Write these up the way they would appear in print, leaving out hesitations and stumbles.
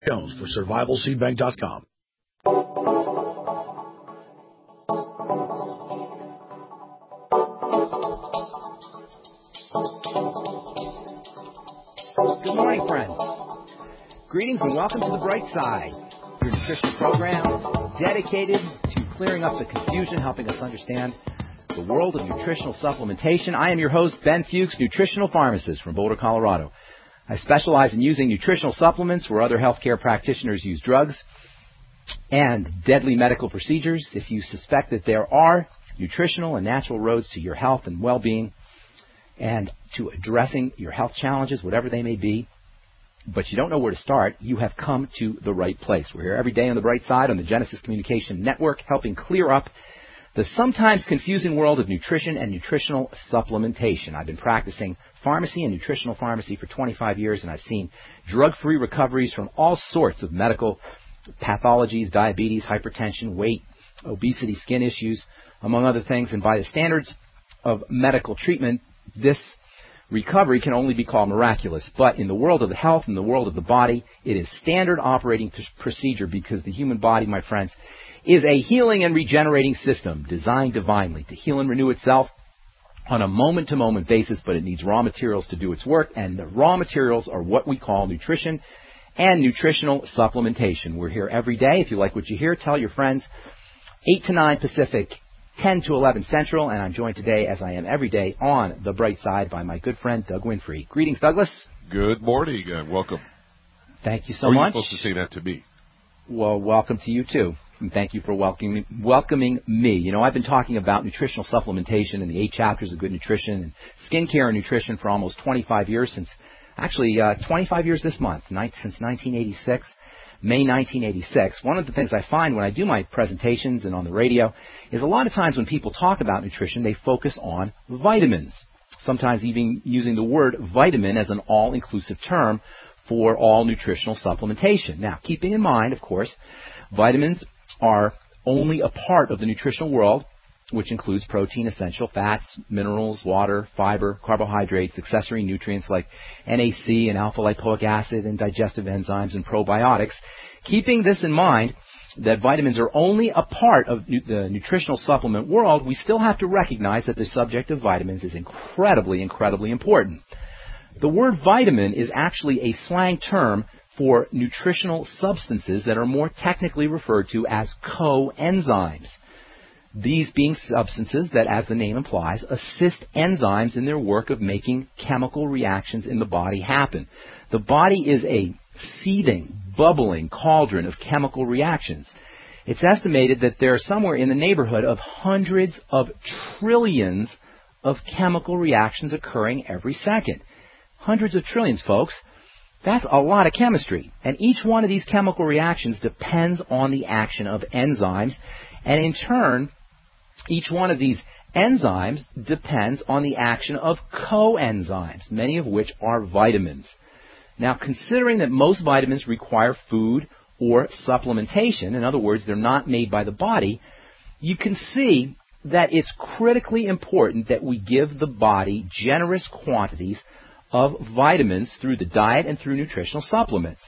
Jones for SurvivalSeedBank.com. Good morning, friends. Greetings and welcome to The Bright Side, your nutrition program dedicated to clearing up the confusion, helping us understand the world of nutritional supplementation. I am your host, Ben Fuchs, nutritional pharmacist from Boulder, Colorado. I specialize in using nutritional supplements where other healthcare practitioners use drugs and deadly medical procedures. If you suspect that there are nutritional and natural roads to your health and well-being and to addressing your health challenges, whatever they may be, but you don't know where to start, you have come to the right place. We're here every day on The Bright Side on the Genesis Communication Network, helping clear up the sometimes confusing world of nutrition and nutritional supplementation. I've been practicing pharmacy and nutritional pharmacy for 25 years, and I've seen drug-free recoveries from all sorts of medical pathologies, diabetes, hypertension, weight, obesity, skin issues, among other things. And by the standards of medical treatment, this recovery can only be called miraculous. But in the world of the health, in the world of the body, it is standard operating procedure, because the human body, my friends, is a healing and regenerating system designed divinely to heal and renew itself on a moment-to-moment basis, but it needs raw materials to do its work, and the raw materials are what we call nutrition and nutritional supplementation. We're here every day. If you like what you hear, tell your friends. 8 to 9 Pacific, 10 to 11 Central, and I'm joined today, as I am every day, on The Bright Side by my good friend Doug Winfrey. Greetings, Douglas. Good morning, and welcome. Thank you so much. You're supposed to say that to me. Well, welcome to you, too. And thank you for welcoming me. You know, I've been talking about nutritional supplementation and the 8 chapters of good nutrition and skincare and nutrition for almost 25 years, 25 years this month, since 1986, May 1986. One of the things I find when I do my presentations and on the radio is a lot of times when people talk about nutrition, they focus on vitamins, sometimes even using the word vitamin as an all-inclusive term for all nutritional supplementation. Now, keeping in mind, of course, vitamins are only a part of the nutritional world, which includes protein, essential fats, minerals, water, fiber, carbohydrates, accessory nutrients like NAC and alpha-lipoic acid and digestive enzymes and probiotics. Keeping this in mind, that vitamins are only a part of the nutritional supplement world, we still have to recognize that the subject of vitamins is incredibly, incredibly important. The word vitamin is actually a slang term for nutritional substances that are more technically referred to as coenzymes. These being substances that, as the name implies, assist enzymes in their work of making chemical reactions in the body happen. The body is a seething, bubbling cauldron of chemical reactions. It's estimated that there are somewhere in the neighborhood of hundreds of trillions of chemical reactions occurring every second. Hundreds of trillions, folks. That's a lot of chemistry. And each one of these chemical reactions depends on the action of enzymes. And in turn, each one of these enzymes depends on the action of coenzymes, many of which are vitamins. Now, considering that most vitamins require food or supplementation, in other words, they're not made by the body, you can see that it's critically important that we give the body generous quantities of vitamins through the diet and through nutritional supplements.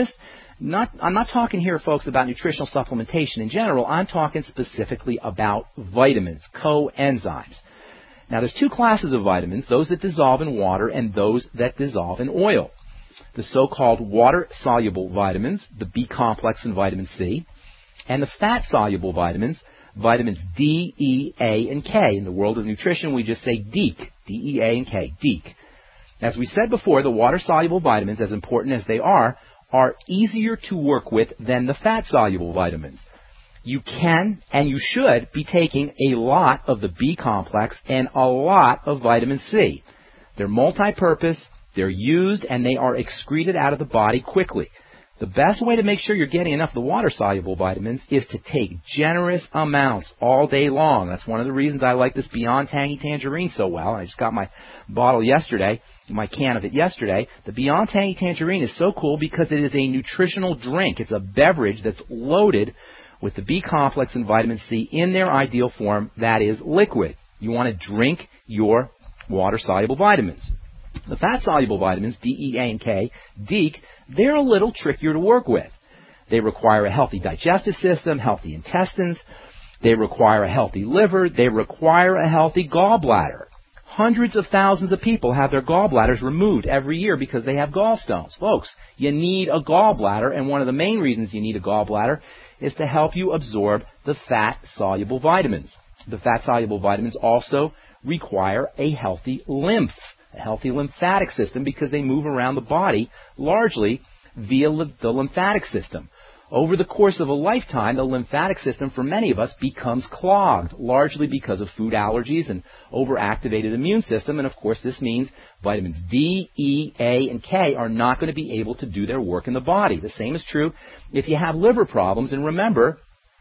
I'm not talking here, folks, about nutritional supplementation in general. I'm talking specifically about vitamins, coenzymes. Now, there's 2 classes of vitamins, those that dissolve in water and those that dissolve in oil. The so-called water-soluble vitamins, the B complex and vitamin C, and the fat-soluble vitamins, vitamins D, E, A, and K. In the world of nutrition, we just say DEEK, D-E-A and K, DEEK. As we said before, the water-soluble vitamins, as important as they are easier to work with than the fat-soluble vitamins. You can and you should be taking a lot of the B complex and a lot of vitamin C. They're multi-purpose, they're used, and they are excreted out of the body quickly. The best way to make sure you're getting enough of the water-soluble vitamins is to take generous amounts all day long. That's one of the reasons I like this Beyond Tangy Tangerine so well. I just got my bottle yesterday, my can of it yesterday. The Beyond Tangy Tangerine is so cool because it is a nutritional drink. It's a beverage that's loaded with the B complex and vitamin C in their ideal form, that is liquid. You want to drink your water-soluble vitamins. The fat-soluble vitamins, D, E, A, and K, DEEK, they're a little trickier to work with. They require a healthy digestive system, healthy intestines. They require a healthy liver. They require a healthy gallbladder. Hundreds of thousands of people have their gallbladders removed every year because they have gallstones. Folks, you need a gallbladder, and one of the main reasons you need a gallbladder is to help you absorb the fat-soluble vitamins. The fat-soluble vitamins also require a healthy lymphatic system, because they move around the body largely via the lymphatic system. Over the course of a lifetime, the lymphatic system for many of us becomes clogged, largely because of food allergies and overactivated immune system. And of course, this means vitamins D, E, A, and K are not going to be able to do their work in the body. The same is true if you have liver problems. And remember,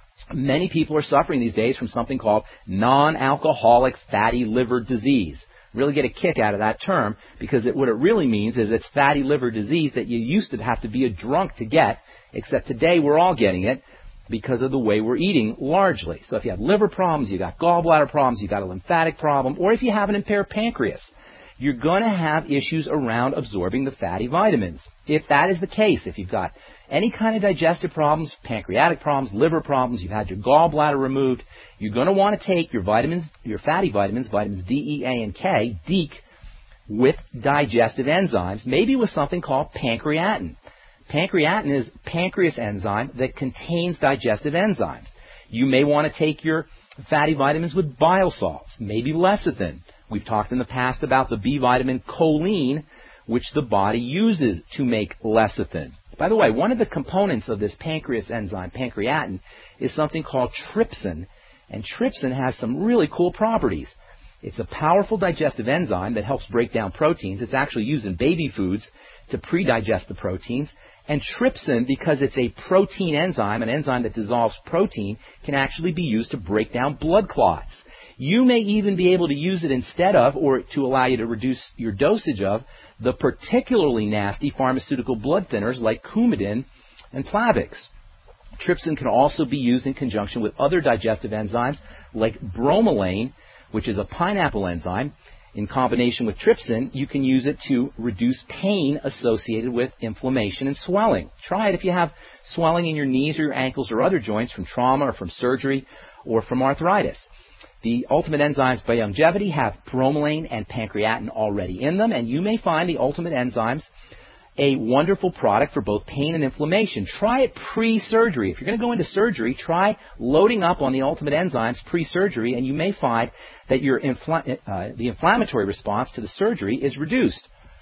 many people are suffering these days from something called non-alcoholic fatty liver disease. Really get a kick out of that term, because what it really means is it's fatty liver disease that you used to have to be a drunk to get, except today we're all getting it because of the way we're eating largely. So if you have liver problems, you got gallbladder problems, you got a lymphatic problem, or if you have an impaired pancreas, you're going to have issues around absorbing the fatty vitamins. If that is the case, if you've got any kind of digestive problems, pancreatic problems, liver problems, you've had your gallbladder removed, you're going to want to take your vitamins, your fatty vitamins, vitamins D, E, A, and K, DEEK, with digestive enzymes, maybe with something called pancreatin. Pancreatin is a pancreas enzyme that contains digestive enzymes. You may want to take your fatty vitamins with bile salts, maybe lecithin. We've talked in the past about the B vitamin choline, which the body uses to make lecithin. By the way, one of the components of this pancreas enzyme, pancreatin, is something called trypsin, and trypsin has some really cool properties. It's a powerful digestive enzyme that helps break down proteins. It's actually used in baby foods to pre-digest the proteins. And trypsin, because it's a protein enzyme, an enzyme that dissolves protein, can actually be used to break down blood clots. You may even be able to use it instead of, or to allow you to reduce your dosage of, the particularly nasty pharmaceutical blood thinners like Coumadin and Plavix. Trypsin can also be used in conjunction with other digestive enzymes like bromelain, which is a pineapple enzyme. In combination with trypsin, you can use it to reduce pain associated with inflammation and swelling. Try it if you have swelling in your knees or your ankles or other joints from trauma or from surgery or from arthritis. The Ultimate Enzymes by Youngevity have bromelain and pancreatin already in them, and you may find the Ultimate Enzymes a wonderful product for both pain and inflammation. Try it pre-surgery. If you're going to go into surgery, try loading up on the Ultimate Enzymes pre-surgery, and you may find that your the inflammatory response to the surgery is reduced.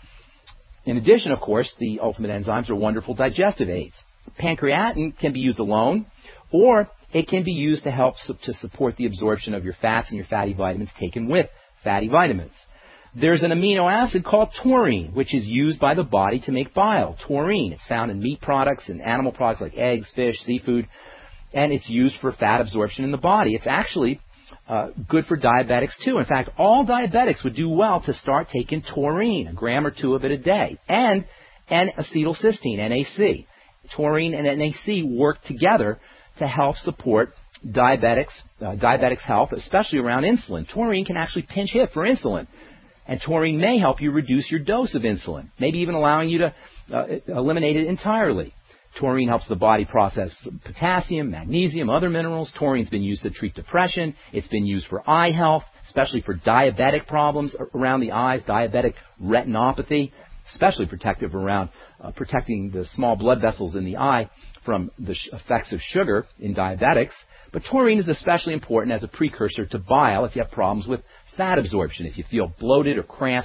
In addition, of course, the Ultimate Enzymes are wonderful digestive aids. Pancreatin can be used alone, or it can be used to help to support the absorption of your fats and your fatty vitamins taken with fatty vitamins. There's an amino acid called taurine, which is used by the body to make bile. Taurine, it's found in meat products and animal products like eggs, fish, seafood, and it's used for fat absorption in the body. It's actually good for diabetics too. In fact, all diabetics would do well to start taking taurine, a gram or two of it a day, and N-acetylcysteine, NAC. Taurine and NAC work together to help support diabetics' health, especially around insulin. Taurine can actually pinch hit for insulin. And taurine may help you reduce your dose of insulin, maybe even allowing you to eliminate it entirely. Taurine helps the body process potassium, magnesium, other minerals. Taurine's been used to treat depression. It's been used for eye health, especially for diabetic problems around the eyes, diabetic retinopathy, especially protective around protecting the small blood vessels in the eye from the effects of sugar in diabetics. But taurine is especially important as a precursor to bile if you have problems with fat absorption, if you feel bloated or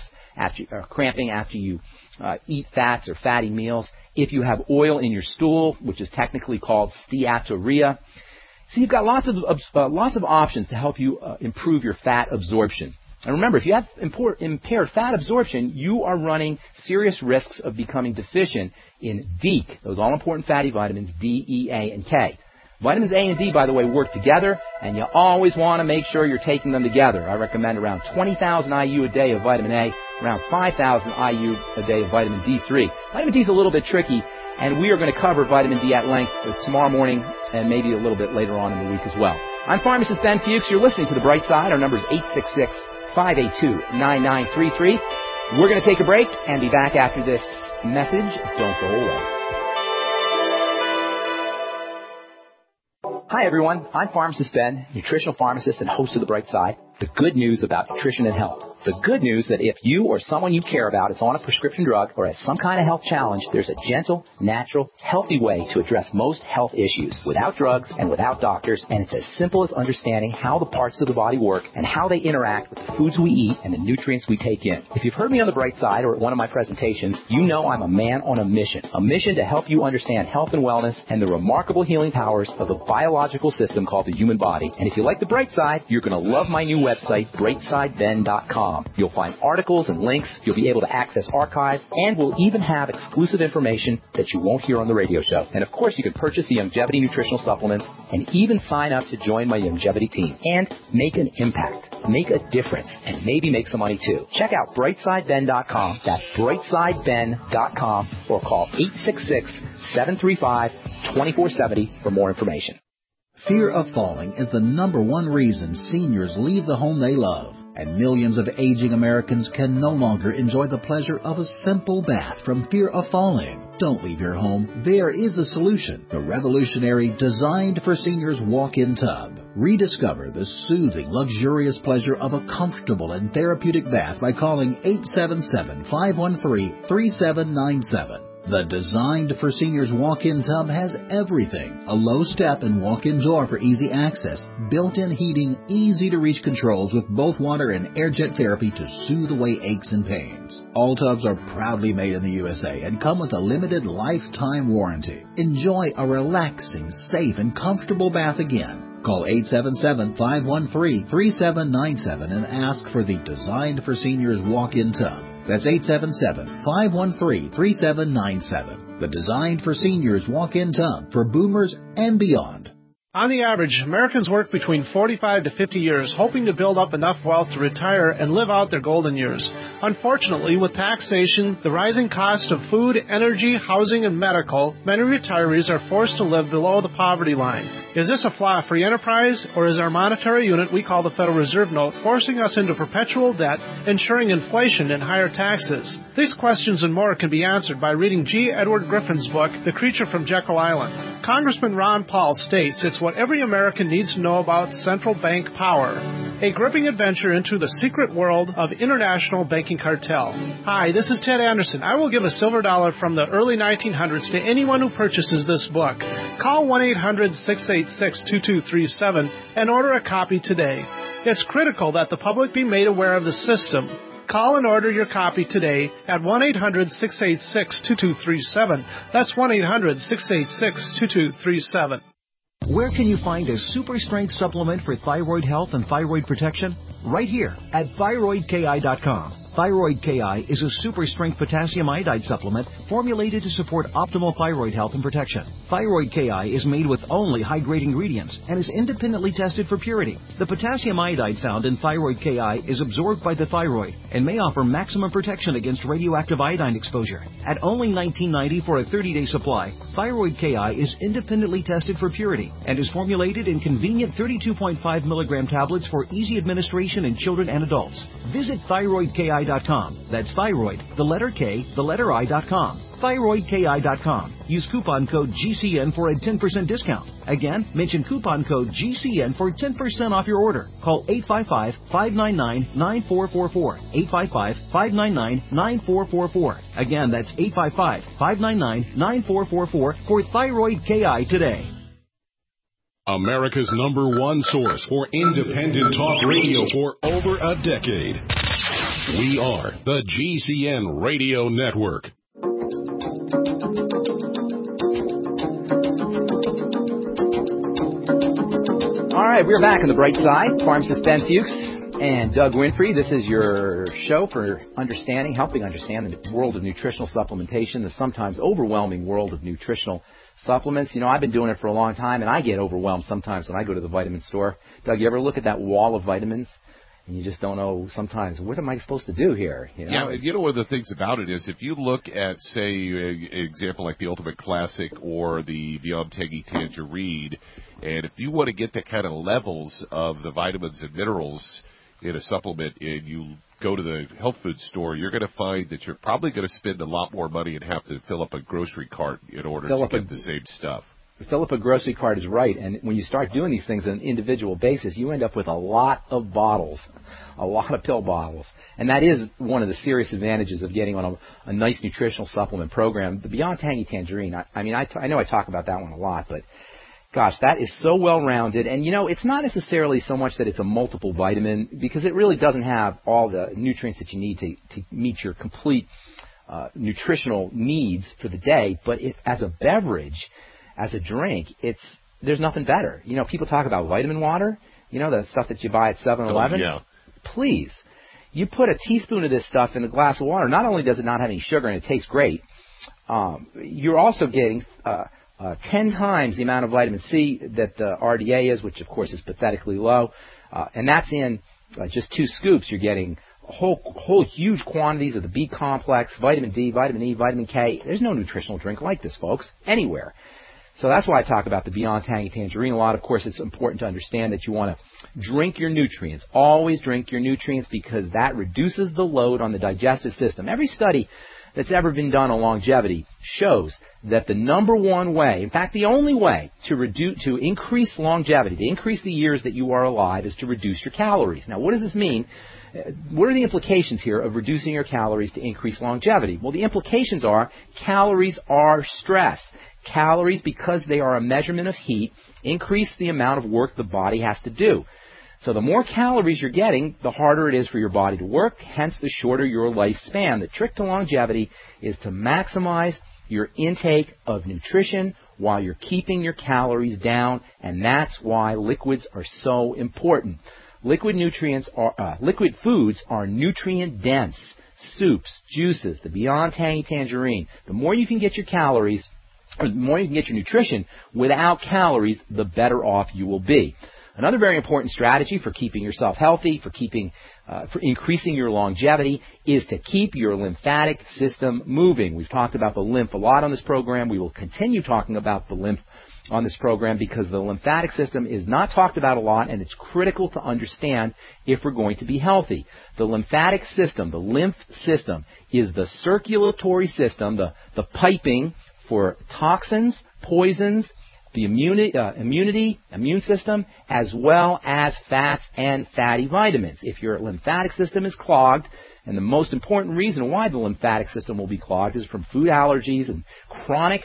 cramping after you eat fats or fatty meals, if you have oil in your stool, which is technically called steatorrhea. So you've got lots of options to help you improve your fat absorption. And remember, if you have impaired fat absorption, you are running serious risks of becoming deficient in DEEK, those all-important fatty vitamins, D, E, A, and K. Vitamins A and D, by the way, work together, and you always want to make sure you're taking them together. I recommend around 20,000 IU a day of vitamin A, around 5,000 IU a day of vitamin D3. Vitamin D is a little bit tricky, and we are going to cover vitamin D at length tomorrow morning and maybe a little bit later on in the week as well. I'm Pharmacist Ben Fuchs. You're listening to The Bright Side. Our number is 866-582-9933. We're going to take a break and be back after this message. Don't go away. Hi, everyone. I'm Pharmacist Ben, nutritional pharmacist and host of The Bright Side. The good news about nutrition and health. The good news that if you or someone you care about is on a prescription drug or has some kind of health challenge, there's a gentle, natural, healthy way to address most health issues without drugs and without doctors, and it's as simple as understanding how the parts of the body work and how they interact with the foods we eat and the nutrients we take in. If you've heard me on The Bright Side or at one of my presentations, you know I'm a man on a mission to help you understand health and wellness and the remarkable healing powers of the biological system called the human body. And if you like The Bright Side, you're going to love my new website, brightsideben.com. You'll find articles and links. You'll be able to access archives, and we'll even have exclusive information that you won't hear on the radio show. And of course, you can purchase the Youngevity nutritional supplements and even sign up to join my Youngevity team and make an impact, make a difference, and maybe make some money too. Check out brightsideben.com. That's brightsideben.com, or call 866-735-2470 for more information. Fear of falling is the #1 reason seniors leave the home they love. And millions of aging Americans can no longer enjoy the pleasure of a simple bath from fear of falling. Don't leave your home. There is a solution. The revolutionary Designed for Seniors walk-in tub. Rediscover the soothing, luxurious pleasure of a comfortable and therapeutic bath by calling 877-513-3797. The Designed for Seniors walk-in tub has everything. A low step and walk-in door for easy access, built-in heating, easy-to-reach controls with both water and air jet therapy to soothe away aches and pains. All tubs are proudly made in the USA and come with a limited lifetime warranty. Enjoy a relaxing, safe, and comfortable bath again. Call 877-513-3797 and ask for the Designed for Seniors walk-in tub. That's 877-513-3797. The Designed for Seniors walk-in tub for boomers and beyond. On the average, Americans work between 45 to 50 years, hoping to build up enough wealth to retire and live out their golden years. Unfortunately, with taxation, the rising cost of food, energy, housing, and medical, many retirees are forced to live below the poverty line. Is this a flaw of free enterprise, or is our monetary unit we call the Federal Reserve Note forcing us into perpetual debt, ensuring inflation and higher taxes? These questions and more can be answered by reading G. Edward Griffin's book, The Creature from Jekyll Island. Congressman Ron Paul states it's what every American needs to know about central bank power. A gripping adventure into the secret world of international banking cartel. Hi, this is Ted Anderson. I will give a silver dollar from the early 1900s to anyone who purchases this book. Call 1-800-686-2237 and order a copy today. It's critical that the public be made aware of the system. Call and order your copy today at 1-800-686-2237. That's 1-800-686-2237. Where can you find a super strength supplement for thyroid health and thyroid protection? Right here at thyroidki.com. Thyroid KI is a super strength potassium iodide supplement formulated to support optimal thyroid health and protection. Thyroid KI is made with only high-grade ingredients and is independently tested for purity. The potassium iodide found in Thyroid KI is absorbed by the thyroid and may offer maximum protection against radioactive iodine exposure. At only $19.90 for a 30-day supply, Thyroid KI is independently tested for purity and is formulated in convenient 32.5 milligram tablets for easy administration in children and adults. Visit thyroidki.com. That's thyroid, the letter K, the letter I.com. thyroidki.com. Use coupon code GCN for a 10% discount. Again, mention coupon code GCN for 10% off your order. Call 855-599-9444. 855-599-9444. Again, that's 855-599-9444 for Thyroid KI today. America's #1 source for independent talk radio for over a decade. We are the GCN Radio Network. All right, we're back on the bright side. Pharmacist Ben Fuchs and Doug Winfrey. This is your show for understanding, helping understand the world of nutritional supplementation, the sometimes overwhelming world of nutritional supplements. You know, I've been doing it for a long time, and I get overwhelmed sometimes when I go to the vitamin store. Doug, you ever look at that wall of vitamins? And you just don't know sometimes, what am I supposed to do here? You know? Yeah, you know, one of the things about it is if you look at, say, an example like the Ultimate Classic or the Beyond Tangy Tangerine, and if you want to get the kind of levels of the vitamins and minerals in a supplement and you go to the health food store, you're going to find that you're probably going to spend a lot more money and have to fill up a grocery cart in order to get the same stuff. Fill up a grocery cart is right, and when you start doing these things on an individual basis, you end up with a lot of bottles, a lot of pill bottles. And that is one of the serious advantages of getting on a nice nutritional supplement program. The Beyond Tangy Tangerine, I know I talk about that one a lot, but gosh, that is so well-rounded. And, it's not necessarily so much that it's a multiple vitamin, because it really doesn't have all the nutrients that you need to meet your complete nutritional needs for the day. But as a beverage, as a drink, there's nothing better. People talk about vitamin water, the stuff that you buy at 7-Eleven. Oh, yeah. Please, you put a teaspoon of this stuff in a glass of water. Not only does it not have any sugar and it tastes great, you're also getting 10 times the amount of vitamin C that the RDA is, which of course is pathetically low, and that's in just 2 scoops. You're getting whole huge quantities of the B complex, vitamin D, vitamin E, vitamin K. There's no nutritional drink like this, folks, anywhere. So that's why I talk about the Beyond Tangy Tangerine a lot. Of course, it's important to understand that you want to drink your nutrients. Always drink your nutrients, because that reduces the load on the digestive system. Every study that's ever been done on longevity shows that the number one way, in fact, the only way to increase longevity, to increase the years that you are alive, is to reduce your calories. Now, what does this mean? What are the implications here of reducing your calories to increase longevity? Well, the implications are calories are stress. Calories, because they are a measurement of heat, increase the amount of work the body has to do. So the more calories you're getting, the harder it is for your body to work, hence the shorter your lifespan. The trick to longevity is to maximize your intake of nutrition while you're keeping your calories down, and that's why liquids are so important. Liquid foods are nutrient dense. Soups, juices, the Beyond Tangy Tangerine. The more you can get your calories, or the more you can get your nutrition without calories, the better off you will be. Another very important strategy for keeping yourself healthy, for increasing your longevity, is to keep your lymphatic system moving. We've talked about the lymph a lot on this program. We will continue talking about the lymph on this program, because the lymphatic system is not talked about a lot, and it's critical to understand if we're going to be healthy. The lymphatic system, the lymph system, is the circulatory system, the piping for toxins, poisons, the immune system, as well as fats and fatty vitamins. If your lymphatic system is clogged, and the most important reason why the lymphatic system will be clogged is from food allergies and chronic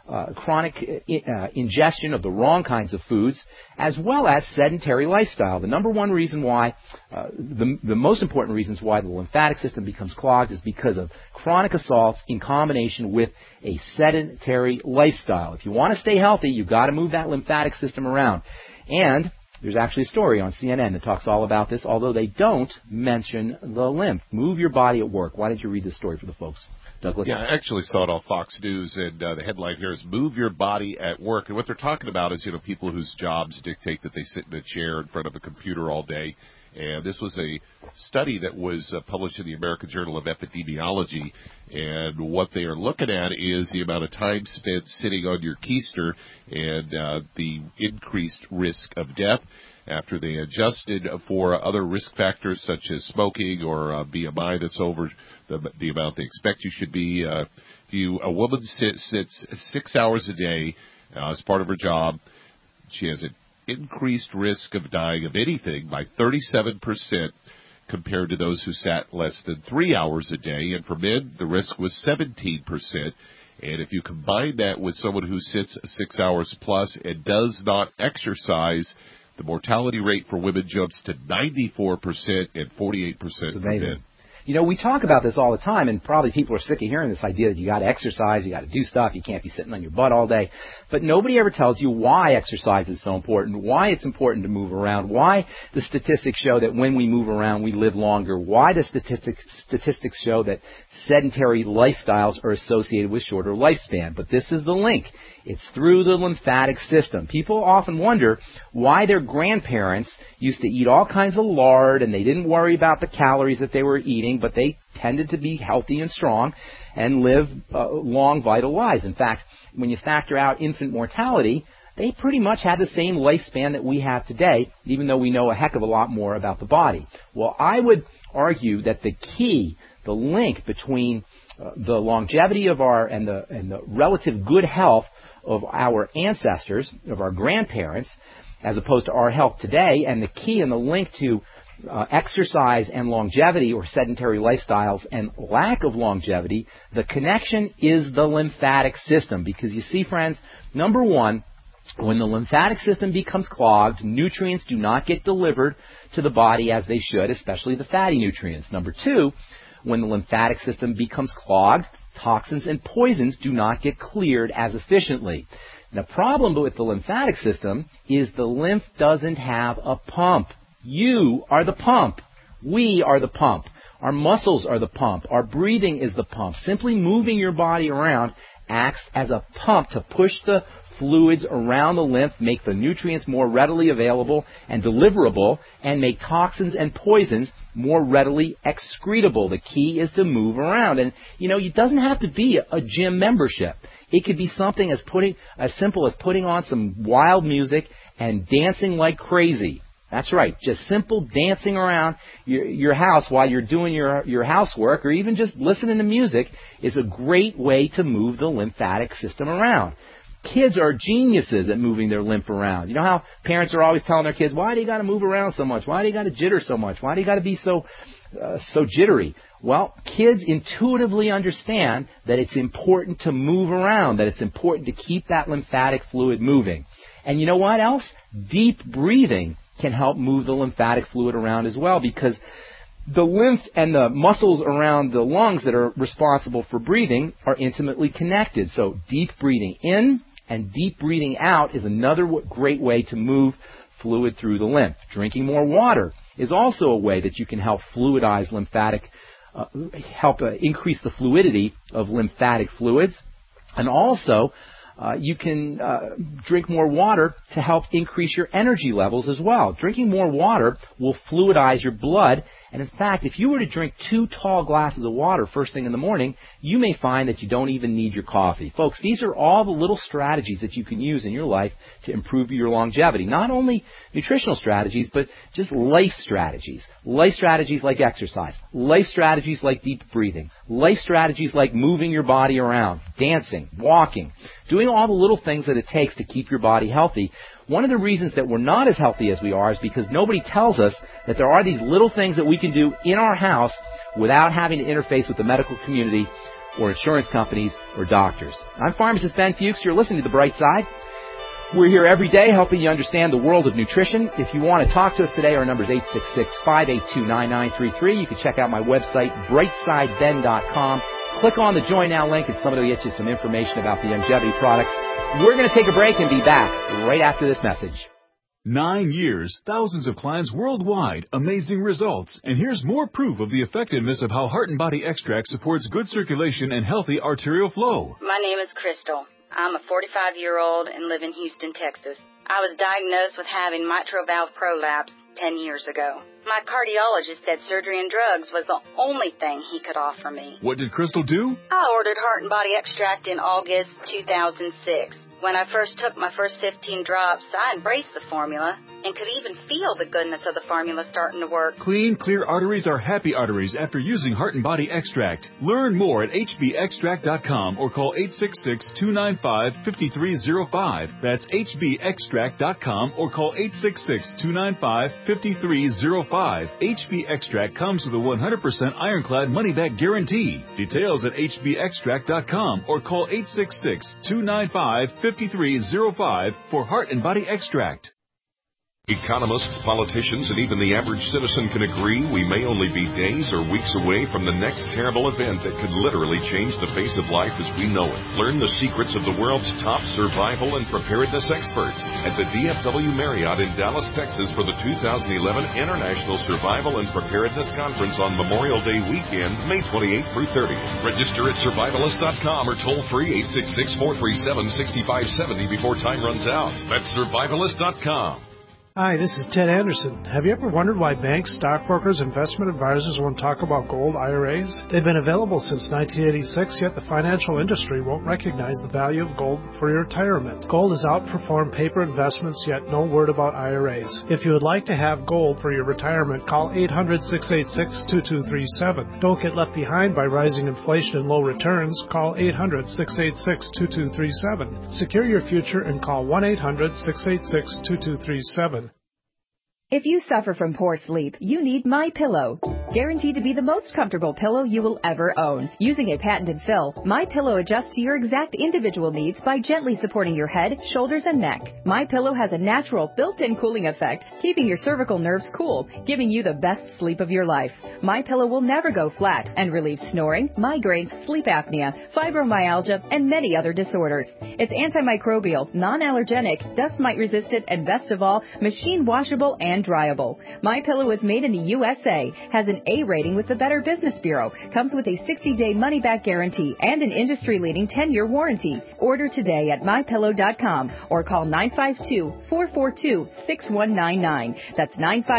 ingestion of the wrong kinds of foods, as well as sedentary lifestyle. The number one reason why, the most important reasons why the lymphatic system becomes clogged is because of chronic assaults in combination with a sedentary lifestyle. If you want to stay healthy, you've got to move that lymphatic system around. And there's actually a story on CNN that talks all about this, although they don't mention the lymph. Move your body at work. Why don't you read this story for the folks? Douglas? Yeah, I actually saw it on Fox News, and the headline here is "Move Your Body at Work." And what they're talking about is, people whose jobs dictate that they sit in a chair in front of a computer all day. And this was a study that was published in the American Journal of Epidemiology. And what they are looking at is the amount of time spent sitting on your keister and the increased risk of death. After they adjusted for other risk factors such as smoking or BMI that's over the amount they expect you should be. A woman sits 6 hours a day as part of her job. She has an increased risk of dying of anything by 37% compared to those who sat less than 3 hours a day. And for men, the risk was 17%. And if you combine that with someone who sits 6 hours plus and does not exercise, the mortality rate for women jumps to 94% and 48% for men. We talk about this all the time, and probably people are sick of hearing this idea that you got to exercise, you got to do stuff, you can't be sitting on your butt all day. But nobody ever tells you why exercise is so important, why it's important to move around, why the statistics show that when we move around we live longer, why the statistics show that sedentary lifestyles are associated with shorter lifespan. But this is the link. It's through the lymphatic system. People often wonder why their grandparents used to eat all kinds of lard and they didn't worry about the calories that they were eating, but they tended to be healthy and strong and live long, vital lives. In fact, when you factor out infant mortality, they pretty much had the same lifespan that we have today, even though we know a heck of a lot more about the body. Well, I would argue that the key, the link between the longevity of and the relative good health of our ancestors, of our grandparents, as opposed to our health today, and the key and the link to exercise and longevity or sedentary lifestyles and lack of longevity, the connection is the lymphatic system. Because you see, friends, number one, when the lymphatic system becomes clogged, nutrients do not get delivered to the body as they should, especially the fatty nutrients. Number two, when the lymphatic system becomes clogged, toxins and poisons do not get cleared as efficiently. The problem with the lymphatic system is the lymph doesn't have a pump. You are the pump. We are the pump. Our muscles are the pump. Our breathing is the pump. Simply moving your body around acts as a pump to push the fluids around the lymph, make the nutrients more readily available and deliverable, and make toxins and poisons more readily excretable. The key is to move around. And, it doesn't have to be a gym membership. It could be something as simple as putting on some wild music and dancing like crazy. That's right, just simple dancing around your house while you're doing your housework, or even just listening to music, is a great way to move the lymphatic system around. Kids are geniuses at moving their lymph around. You know how parents are always telling their kids, why do you got to move around so much? Why do you got to jitter so much? Why do you got to be so jittery? Well, kids intuitively understand that it's important to move around, that it's important to keep that lymphatic fluid moving. And you know what else? Deep breathing can help move the lymphatic fluid around as well, because the lymph and the muscles around the lungs that are responsible for breathing are intimately connected. So deep breathing in and deep breathing out is another great way to move fluid through the lymph. Drinking more water is also a way that you can help fluidize lymphatic, increase the fluidity of lymphatic fluids. And also, you can drink more water to help increase your energy levels as well. Drinking more water will fluidize your blood. And in fact, if you were to drink 2 tall glasses of water first thing in the morning, you may find that you don't even need your coffee. Folks, these are all the little strategies that you can use in your life to improve your longevity. Not only nutritional strategies, but just life strategies. Life strategies like exercise. Life strategies like deep breathing. Life strategies like moving your body around, dancing, walking, doing all the little things that it takes to keep your body healthy. One of the reasons that we're not as healthy as we are is because nobody tells us that there are these little things that we can do in our house without having to interface with the medical community or insurance companies or doctors. I'm pharmacist Ben Fuchs. You're listening to The Bright Side. We're here every day helping you understand the world of nutrition. If you want to talk to us today, our number is 866-582-9933. You can check out my website, brightsideben.com. Click on the Join Now link and somebody will get you some information about the longevity products. We're going to take a break and be back right after this message. 9 years, thousands of clients worldwide, amazing results. And here's more proof of the effectiveness of how Heart and Body Extract supports good circulation and healthy arterial flow. My name is Crystal. I'm a 45-year-old and live in Houston, Texas. I was diagnosed with having mitral valve prolapse 10 years ago. My cardiologist said surgery and drugs was the only thing he could offer me. What did Crystal do? I ordered Heart and Body Extract in August 2006. When I first took my first 15 drops, I embraced the formula and could even feel the goodness of the formula starting to work. Clean, clear arteries are happy arteries after using Heart and Body Extract. Learn more at hbextract.com or call 866-295-5305. That's hbextract.com or call 866-295-5305. HB Extract comes with a 100% ironclad money-back guarantee. Details at hbextract.com or call 866-295-5305 for Heart and Body Extract. Economists, politicians, and even the average citizen can agree we may only be days or weeks away from the next terrible event that could literally change the face of life as we know it. Learn the secrets of the world's top survival and preparedness experts at the DFW Marriott in Dallas, Texas for the 2011 International Survival and Preparedness Conference on Memorial Day weekend, May 28th through 30th. Register at survivalist.com or toll free 866-437-6570 before time runs out. That's survivalist.com. Hi, this is Ted Anderson. Have you ever wondered why banks, stockbrokers, investment advisors won't talk about gold IRAs? They've been available since 1986, yet the financial industry won't recognize the value of gold for your retirement. Gold has outperformed paper investments, yet no word about IRAs. If you would like to have gold for your retirement, call 800-686-2237. Don't get left behind by rising inflation and low returns. Call 800-686-2237. Secure your future and call 1-800-686-2237. If you suffer from poor sleep, you need MyPillow. Guaranteed to be the most comfortable pillow you will ever own. Using a patented fill, MyPillow adjusts to your exact individual needs by gently supporting your head, shoulders, and neck. MyPillow has a natural built-in cooling effect, keeping your cervical nerves cool, giving you the best sleep of your life. MyPillow will never go flat and relieves snoring, migraines, sleep apnea, fibromyalgia, and many other disorders. It's antimicrobial, non-allergenic, dust mite resistant, and best of all, machine washable and dryable. MyPillow is made in the USA, has an A rating with the Better Business Bureau, comes with a 60-day money-back guarantee and an industry-leading 10-year warranty. Order today at MyPillow.com or call 952-442-6199. That's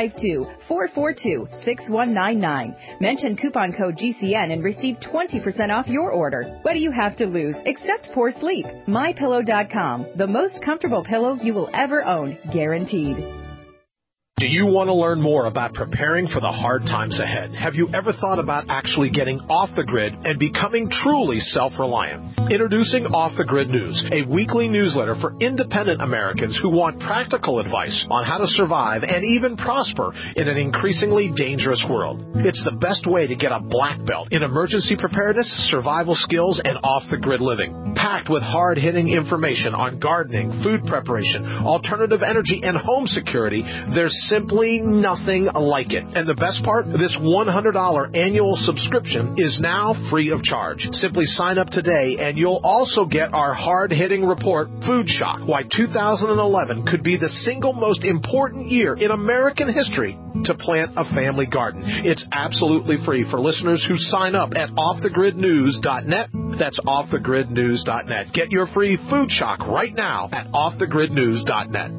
952-442-6199. Mention coupon code GCN and receive 20% off your order. What do you have to lose except poor sleep? MyPillow.com, the most comfortable pillow you will ever own, guaranteed. Do you want to learn more about preparing for the hard times ahead? Have you ever thought about actually getting off the grid and becoming truly self-reliant? Introducing Off the Grid News, a weekly newsletter for independent Americans who want practical advice on how to survive and even prosper in an increasingly dangerous world. It's the best way to get a black belt in emergency preparedness, survival skills, and off-the-grid living. Packed with hard-hitting information on gardening, food preparation, alternative energy, and home security, there's simply nothing like it. And the best part, this $100 annual subscription is now free of charge. Simply sign up today and you'll also get our hard-hitting report, Food Shock, Why 2011 Could Be the Single Most Important Year in American History to Plant a Family Garden. It's absolutely free for listeners who sign up at offthegridnews.net. That's offthegridnews.net. Get your free Food Shock right now at offthegridnews.net.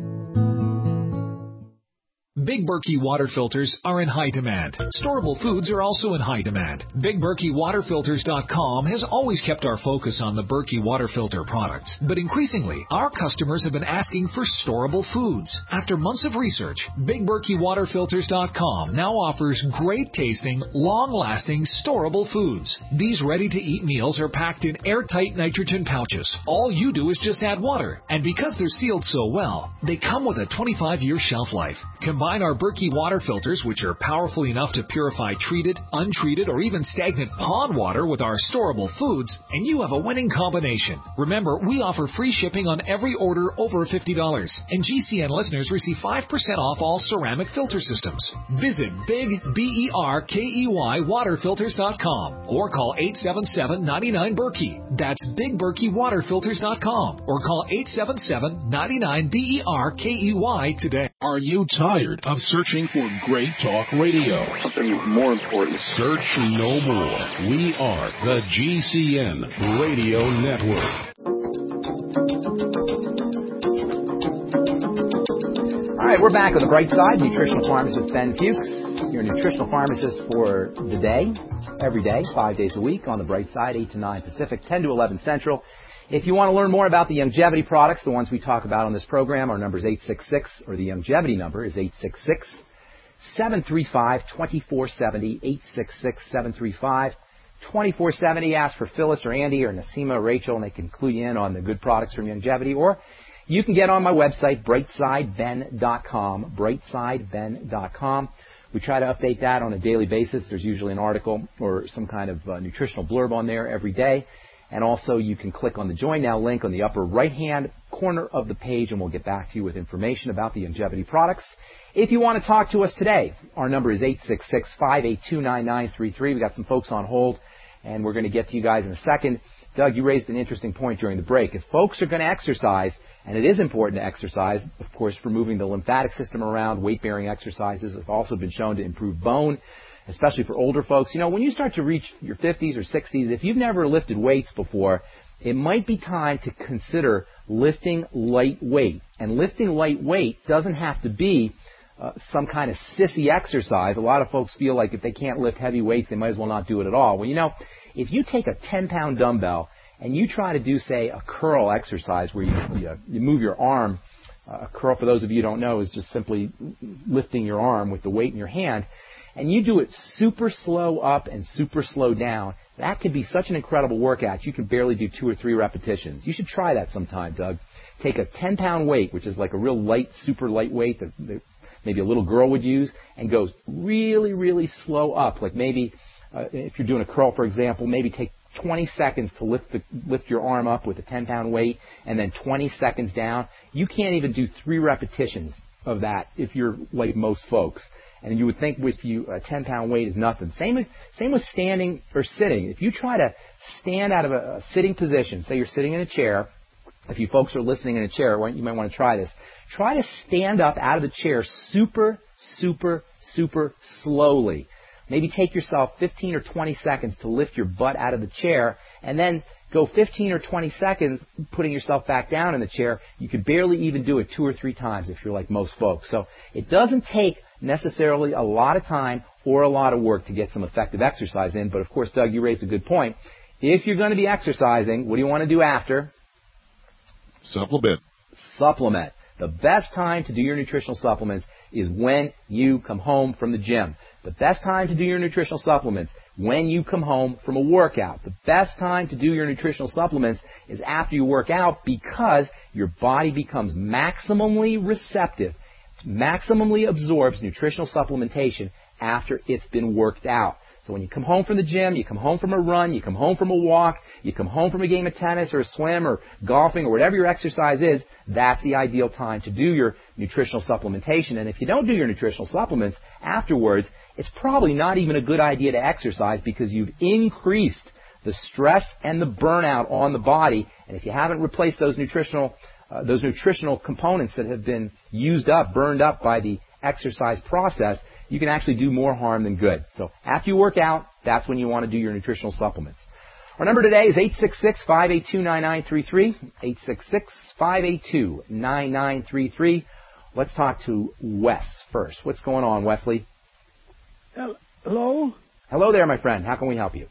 Big Berkey water filters are in high demand. Storable foods are also in high demand. BigBerkeyWaterFilters.com has always kept our focus on the Berkey water filter products, but increasingly, our customers have been asking for storable foods. After months of research, BigBerkeyWaterFilters.com now offers great-tasting, long-lasting, storable foods. These ready-to-eat meals are packed in airtight nitrogen pouches. All you do is just add water, and because they're sealed so well, they come with a 25-year shelf life. Combine our Berkey water filters, which are powerful enough to purify treated, untreated, or even stagnant pond water with our storable foods, and you have a winning combination. Remember, we offer free shipping on every order over $50, and GCN listeners receive 5% off all ceramic filter systems. Visit BigBerkeyWaterFilters.com or call 877-99-BERKEY. That's BigBerkeyWaterFilters.com or call 877-99-BERKEY today. Are you tired of searching for great talk radio? Something more important. Search no more. We are the GCN Radio Network. All right, we're back on the bright side. Nutritional pharmacist Ben Fuchs, your nutritional pharmacist for the day, every day, 5 days a week on the bright side, 8 to 9 Pacific, 10 to 11 Central. If you want to learn more about the longevity products, the ones we talk about on this program, our number is 866, or the longevity number is 866-735-2470, 866-735-2470. Ask for Phyllis or Andy or Nasima or Rachel, and they can clue you in on the good products from longevity. Or you can get on my website, brightsideben.com, brightsideben.com. We try to update that on a daily basis. There's usually an article or some kind of nutritional blurb on there every day. And also, you can click on the Join Now link on the upper right-hand corner of the page, and we'll get back to you with information about the longevity products. If you want to talk to us today, our number is 866-582-9933. We've got some folks on hold, and we're going to get to you guys in a second. Doug, you raised an interesting point during the break. If folks are going to exercise, and it is important to exercise, of course, for moving the lymphatic system around, weight-bearing exercises have also been shown to improve bone, especially for older folks. You know, when you start to reach your 50s or 60s, if you've never lifted weights before, it might be time to consider lifting light weight. And lifting light weight doesn't have to be some kind of sissy exercise. A lot of folks feel like if they can't lift heavy weights, they might as well not do it at all. Well, you know, if you take a 10-pound dumbbell and you try to do, say, a curl exercise where you move your arm, a curl, for those of you who don't know, is just simply lifting your arm with the weight in your hand, and you do it super slow up and super slow down, that could be such an incredible workout. You can barely do 2 or 3 repetitions. You should try that sometime, Doug. Take a 10-pound weight, which is like a real light, super light weight that maybe a little girl would use, and go really, really slow up. Like maybe if you're doing a curl, for example, maybe take 20 seconds to lift your arm up with a 10-pound weight, and then 20 seconds down. You can't even do 3 repetitions of that if you're like most folks. And you would think with you a 10-pound weight is nothing. Same with standing or sitting. If you try to stand out of a sitting position, say you're sitting in a chair. If you folks are listening in a chair, you might want to try this. Try to stand up out of the chair super, super, super slowly. Maybe take yourself 15 or 20 seconds to lift your butt out of the chair, and then go 15 or 20 seconds putting yourself back down in the chair. You could barely even do it 2 or 3 times if you're like most folks. So it doesn't take necessarily a lot of time or a lot of work to get some effective exercise in. But of course, Doug, you raised a good point. If you're going to be exercising, what do you want to do after? Supplement. The best time to do your nutritional supplements is when you come home from the gym. The best time to do your nutritional supplements when you come home from a workout. The best time to do your nutritional supplements is after you work out, because your body becomes maximally receptive, maximally absorbs nutritional supplementation after it's been worked out. So when you come home from the gym, you come home from a run, you come home from a walk, you come home from a game of tennis or a swim or golfing or whatever your exercise is, that's the ideal time to do your nutritional supplementation. And if you don't do your nutritional supplements afterwards, it's probably not even a good idea to exercise, because you've increased the stress and the burnout on the body. And if you haven't replaced those nutritional components that have been used up, burned up by the exercise process, you can actually do more harm than good. So after you work out, that's when you want to do your nutritional supplements. Our number today is 866-582-9933, 866-582-9933. Let's talk to Wes first. What's going on, Wesley? Hello? Hello there, my friend. How can we help you?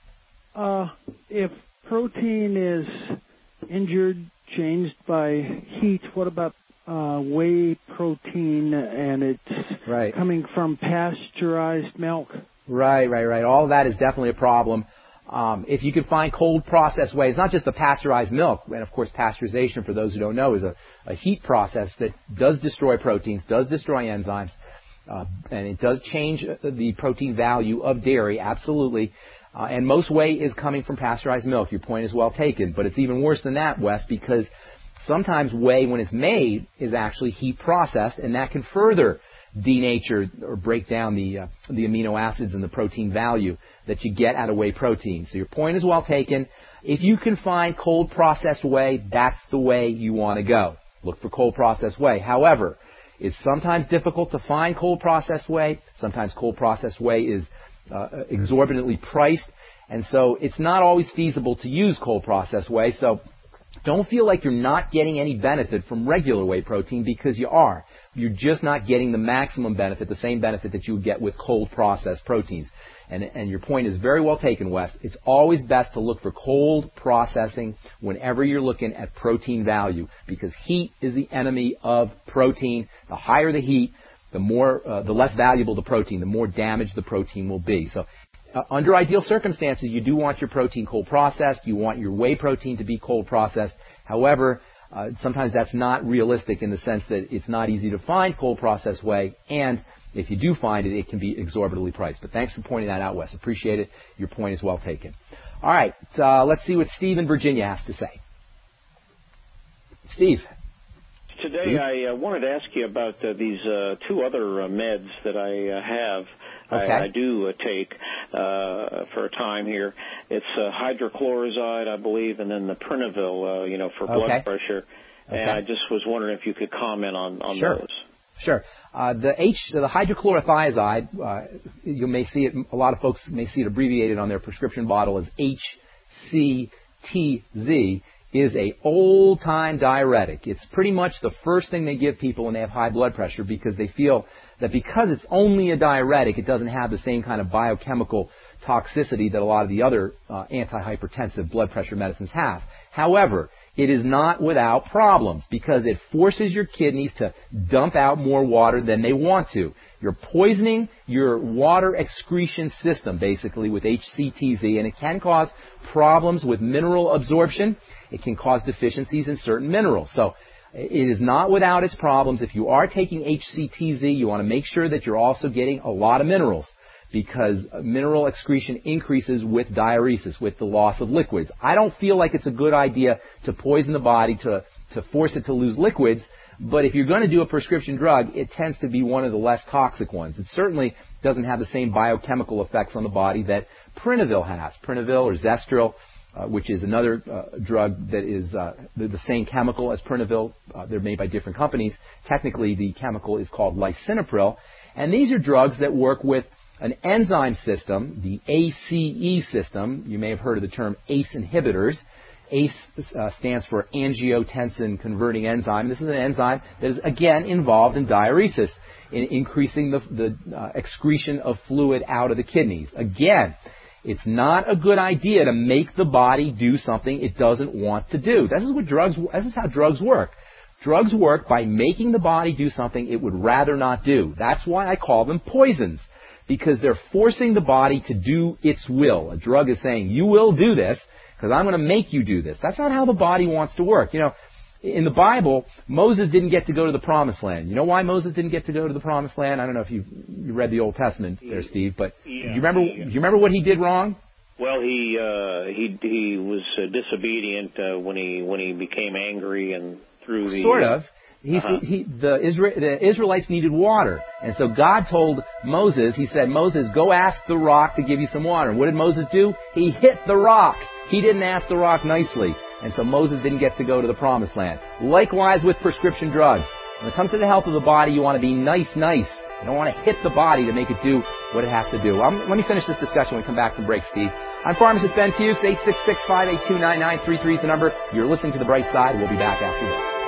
If protein is injured, changed by heat, what about whey protein, and it's coming from pasteurized milk? Right. All of that is definitely a problem. If you can find cold processed whey, it's not just the pasteurized milk. And of course, pasteurization, for those who don't know, is a heat process that does destroy proteins, does destroy enzymes, and it does change the protein value of dairy, absolutely. And most whey is coming from pasteurized milk. Your point is well taken. But it's even worse than that, Wes, because sometimes whey, when it's made, is actually heat processed, and that can further denature or break down the amino acids and the protein value that you get out of whey protein. So your point is well taken. If you can find cold processed whey, that's the way you want to go. Look for cold processed whey. However, it's sometimes difficult to find cold processed whey. Sometimes cold processed whey is exorbitantly priced, and so it's not always feasible to use cold processed whey. So don't feel like you're not getting any benefit from regular whey protein, because you are. You're just not getting the maximum benefit, the same benefit that you would get with cold processed proteins. And your point is very well taken, Wes. It's always best to look for cold processing whenever you're looking at protein value, because heat is the enemy of protein. The higher the heat, the less valuable the protein, the more damaged the protein will be. So under ideal circumstances, you do want your protein cold processed. You want your whey protein to be cold processed. However, sometimes that's not realistic, in the sense that it's not easy to find cold processed whey, and if you do find it, it can be exorbitantly priced. But thanks for pointing that out, Wes. Appreciate it. Your point is well taken. All right, let's see what Steve in Virginia has to say. Steve. Today I wanted to ask you about these 2 other meds that I have. Okay. I do take for a time here. It's hydrochloride, I believe, and then the Prinavil, for blood pressure. Okay. And I just was wondering if you could comment on those. Sure. The hydrochlorothiazide, you may see it. A lot of folks may see it abbreviated on their prescription bottle as HCT. HCTZ is a old-time diuretic. It's pretty much the first thing they give people when they have high blood pressure because they feel that because it's only a diuretic, it doesn't have the same kind of biochemical toxicity that a lot of the other antihypertensive blood pressure medicines have. However, it is not without problems because it forces your kidneys to dump out more water than they want to. You're poisoning your water excretion system, basically, with HCTZ, and it can cause problems with mineral absorption. It can cause deficiencies in certain minerals. So it is not without its problems. If you are taking HCTZ, you want to make sure that you're also getting a lot of minerals because mineral excretion increases with diuresis, with the loss of liquids. I don't feel like it's a good idea to poison the body, to force it to lose liquids, but if you're going to do a prescription drug, it tends to be one of the less toxic ones. It certainly doesn't have the same biochemical effects on the body that Prinavil has. Prinavil or Zestril, which is another drug that is the same chemical as Prinavil. They're made by different companies. Technically, the chemical is called lisinopril. And these are drugs that work with an enzyme system, the ACE system. You may have heard of the term ACE inhibitors. ACE stands for angiotensin converting enzyme. This is an enzyme that is, again, involved in diuresis, in increasing the excretion of fluid out of the kidneys. Again, it's not a good idea to make the body do something it doesn't want to do. This is how drugs work. Drugs work by making the body do something it would rather not do. That's why I call them poisons, because they're forcing the body to do its will. A drug is saying, you will do this because I'm going to make you do this. That's not how the body wants to work. You know, in the Bible, Moses didn't get to go to the Promised Land. You know why Moses didn't get to go to the Promised Land? I don't know if you read the Old Testament there, Steve, but do you remember what he did wrong? Well, he was disobedient when he became angry and threw the sort of. The Israelites needed water, and so God told Moses. He said, "Moses, go ask the rock to give you some water." And what did Moses do? He hit the rock. He didn't ask the rock nicely. And so Moses didn't get to go to the Promised Land. Likewise with prescription drugs. When it comes to the health of the body, you want to be nice. You don't want to hit the body to make it do what it has to do. Let me finish this discussion when we come back from break, Steve. I'm Pharmacist Ben Fuchs. 866-582-9933 is the number. You're listening to The Bright Side. We'll be back after this.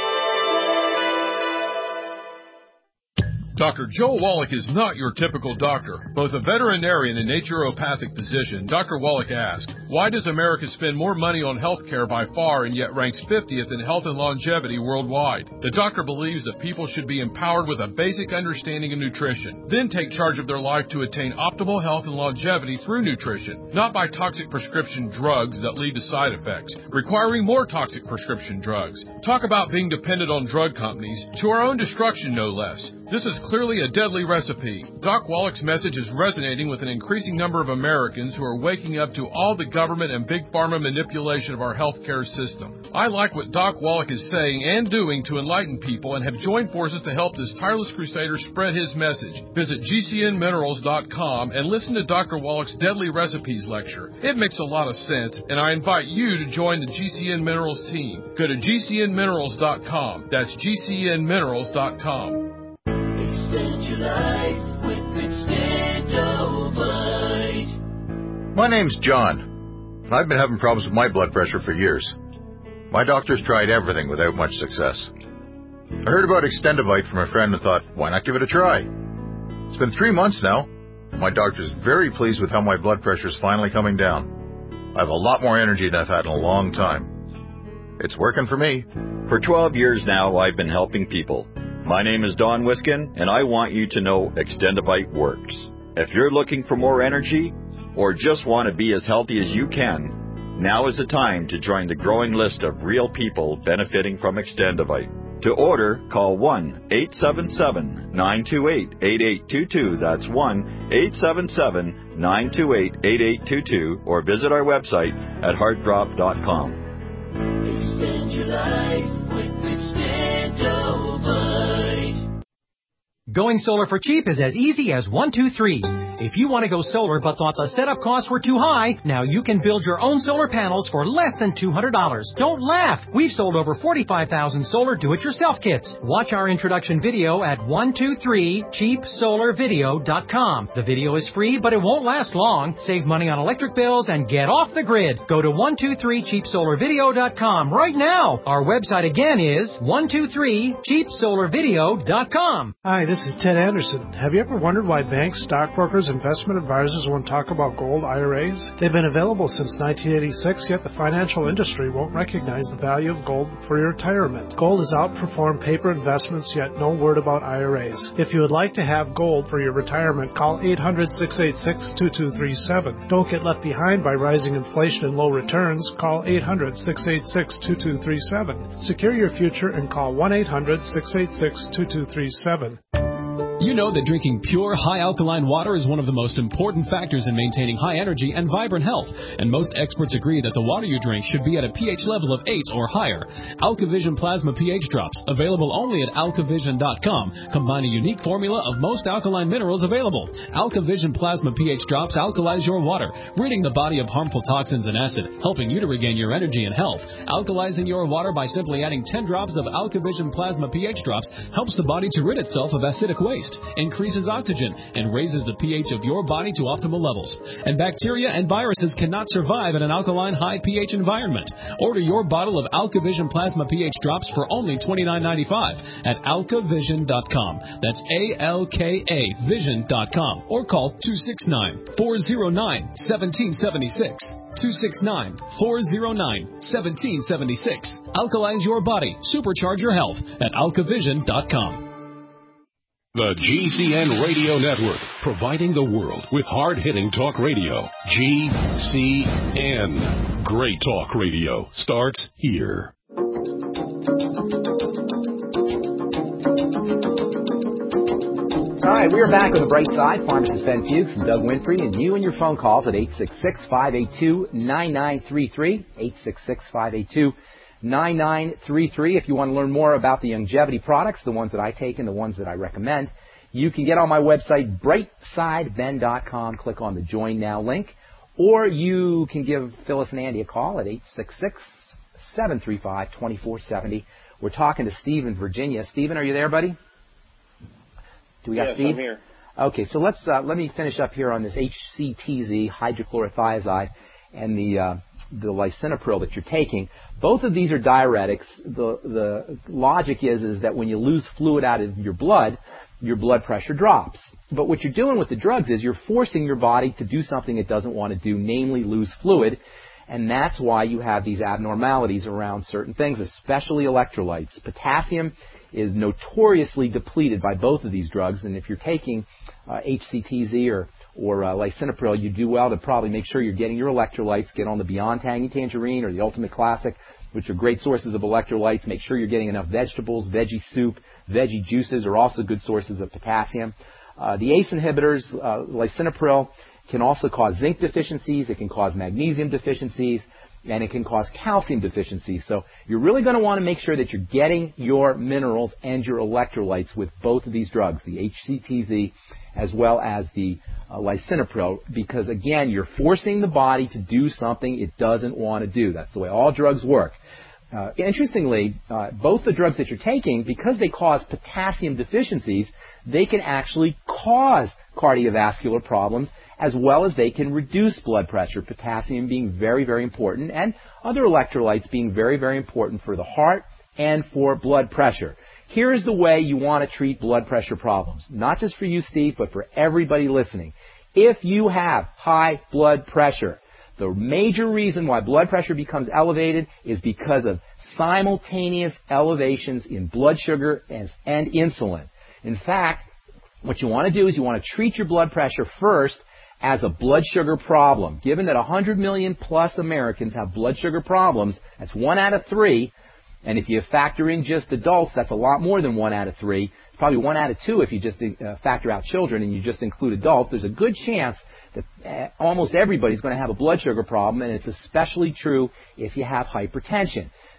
Dr. Joe Wallach is not your typical doctor. Both a veterinarian and naturopathic physician, Dr. Wallach asks, why does America spend more money on health care by far and yet ranks 50th in health and longevity worldwide? The doctor believes that people should be empowered with a basic understanding of nutrition, then take charge of their life to attain optimal health and longevity through nutrition, not by toxic prescription drugs that lead to side effects, requiring more toxic prescription drugs. Talk about being dependent on drug companies, to our own destruction no less. This is clearly a deadly recipe. Doc Wallach's message is resonating with an increasing number of Americans who are waking up to all the government and big pharma manipulation of our healthcare system. I like what Doc Wallach is saying and doing to enlighten people and have joined forces to help this tireless crusader spread his message. Visit GCNminerals.com and listen to Dr. Wallach's Deadly Recipes lecture. It makes a lot of sense, and I invite you to join the GCN Minerals team. Go to GCNminerals.com. That's GCNminerals.com. Extend your life with Extendovite. My name's John. I've been having problems with my blood pressure for years. My doctor's tried everything without much success. I heard about Extendovite from a friend and thought, why not give it a try? It's been 3 months now. My doctor's very pleased with how my blood pressure's finally coming down. I have a lot more energy than I've had in a long time. It's working for me. For 12 years now, I've been helping people. My name is Don Wiskin, and I want you to know Extendovite works. If you're looking for more energy, or just want to be as healthy as you can, now is the time to join the growing list of real people benefiting from Extendovite. To order, call 1-877-928-8822. That's 1-877-928-8822, or visit our website at heartdrop.com. Extend your life with Extendovite. Going solar for cheap is as easy as 1, 2, 3. If you want to go solar but thought the setup costs were too high, now you can build your own solar panels for less than $200. Don't laugh. We've sold over 45,000 solar do-it-yourself kits. Watch our introduction video at 123cheapsolarvideo.com. The video is free, but it won't last long. Save money on electric bills and get off the grid. Go to 123cheapsolarvideo.com right now. Our website again is 123cheapsolarvideo.com. Hi, this is Ted Anderson. Have you ever wondered why banks, stockbrokers, investment advisors won't talk about gold IRAs? They've been available since 1986, yet the financial industry won't recognize the value of gold for your retirement. Gold has outperformed paper investments, yet no word about IRAs. If you would like to have gold for your retirement, call 800-686-2237. Don't get left behind by rising inflation and low returns. Call 800-686-2237. Secure your future and call 1-800-686-2237. You know that drinking pure, high-alkaline water is one of the most important factors in maintaining high energy and vibrant health, and most experts agree that the water you drink should be at a pH level of 8 or higher. AlkaVision Plasma pH Drops, available only at alkavision.com, combine a unique formula of most alkaline minerals available. AlkaVision Plasma pH Drops alkalize your water, ridding the body of harmful toxins and acid, helping you to regain your energy and health. Alkalizing your water by simply adding 10 drops of AlkaVision Plasma pH Drops helps the body to rid itself of acidic waste, increases oxygen, and raises the pH of your body to optimal levels. And bacteria and viruses cannot survive in an alkaline high pH environment. Order your bottle of AlkaVision Plasma pH Drops for only $29.95 at alkavision.com. That's ALKA Vision.com, or call 269-409-1776. 269-409-1776. Alkalize your body. Supercharge your health at alkavision.com. The GCN Radio Network, providing the world with hard-hitting talk radio. GCN. Great talk radio starts here. All right, we are back on the bright side. Pharmacist Ben Fuchs and Doug Winfrey, and you and your phone calls at 866-582-9933, 866-582-9933. If you want to learn more about the longevity products, the ones that I take and the ones that I recommend, you can get on my website, brightsideben.com. Click on the Join Now link. Or you can give Phyllis and Andy a call at 866-735-2470. We're talking to Steve in Virginia. Stephen, are you there, buddy? Do we got Steve? I'm here. Okay, so let me finish up here on this HCTZ, hydrochlorothiazide, and the lisinopril that you're taking. Both of these are diuretics. The logic is that when you lose fluid out of your blood pressure drops. But what you're doing with the drugs is you're forcing your body to do something it doesn't want to do, namely lose fluid, and that's why you have these abnormalities around certain things, especially electrolytes. Potassium is notoriously depleted by both of these drugs, and if you're taking HCTZ or lisinopril, you do well to probably make sure you're getting your electrolytes. Get on the Beyond Tangy Tangerine or the Ultimate Classic, which are great sources of electrolytes. Make sure you're getting enough vegetables. Veggie soup, veggie juices are also good sources of potassium. The ACE inhibitors, lisinopril, can also cause zinc deficiencies. It can cause magnesium deficiencies, and it can cause calcium deficiencies. So you're really going to want to make sure that you're getting your minerals and your electrolytes with both of these drugs, the HCTZ as well as the lisinopril, because, again, you're forcing the body to do something it doesn't want to do. That's the way all drugs work. Interestingly, both the drugs that you're taking, because they cause potassium deficiencies, they can actually cause cardiovascular problems as well as they can reduce blood pressure, potassium being very, very important, and other electrolytes being very, very important for the heart and for blood pressure. Here's the way you want to treat blood pressure problems, not just for you, Steve, but for everybody listening. If you have high blood pressure, the major reason why blood pressure becomes elevated is because of simultaneous elevations in blood sugar and insulin. In fact, what you want to do is you want to treat your blood pressure first as a blood sugar problem. Given that 100 million plus Americans have blood sugar problems, that's 1 out of 3. And if you factor in just adults, that's a lot more than 1 out of 3. It's probably 1 out of 2 if you just factor out children and you just include adults. There's a good chance that almost everybody's going to have a blood sugar problem, and it's especially true if you have hypertension.